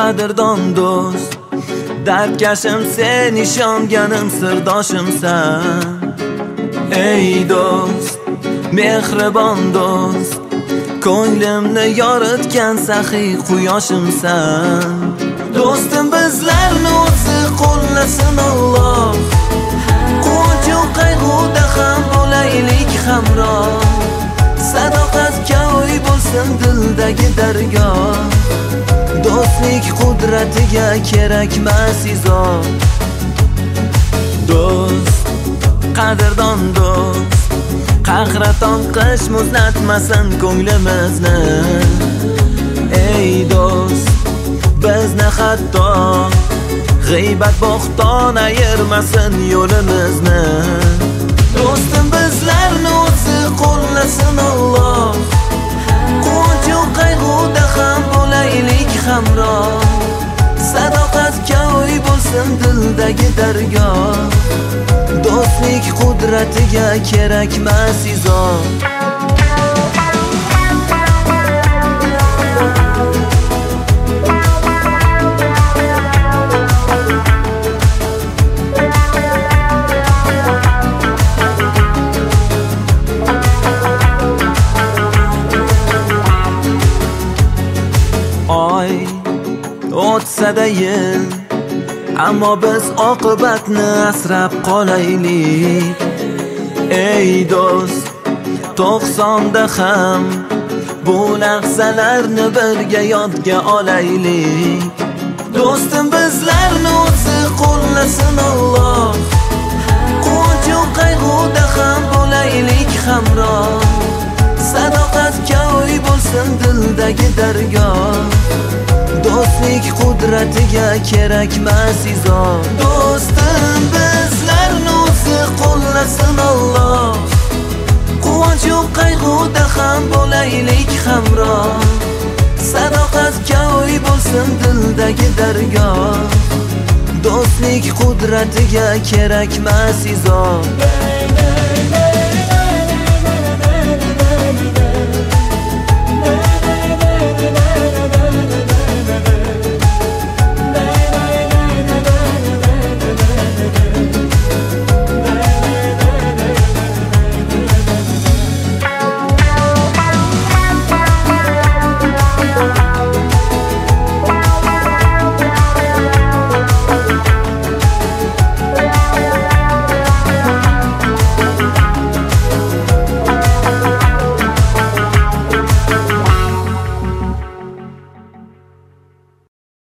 qadrdon do'st, dardkashim sen, ishonganim sirdoshimsan. Ey do'st, mehribon do'st, ko'nglimni yoritgan saxiy quyoshimsan. Do'stim bizlarni o'zi qo'llasin Alloh, quvonchu qayg'uda ham bo'laylik hamroh. Sadoqatga o'y bo'lsin dildagi dargoh, do'stlik qudratiga kerakmas izoh. Do'st, qadrdon do'st, qahraton qish muzlatmasin ko'nglimizni. Ey do'st, bizni hatto g'iybat bo'xton ayirmasin yo'limizni. Do'stim bizlarni o'zi qo'llasin Alloh, quvonchu qayg'uda ham bo'laylik hamroh. Sadoqatga o'y bo'lsin dildagi dargoh, do'stlik qudratiga kerakmas izoh. Oy o'tsa-da yil, ammo biz oqibatni asrab qolaylik. Ey do'st, 90da ham bu lahzalarni birga yodga olaylik. Do'stim bizlarni o'zi qo'llasin Alloh, quvonchu qayg'uda ham bo'laylik hamroh. Sadoqatga o'y bo'lsin dildagi dargoh, do'stlik qudratiga kerakmas izoh. Do'stim bizlarni o'zi qo'llasin Alloh, quvonchu qayg'uda ham bo'laylik hamroh. Sadoqatga o'y bo'lsin dildagi dargoh, do'stlik qudratiga kerakmas izoh.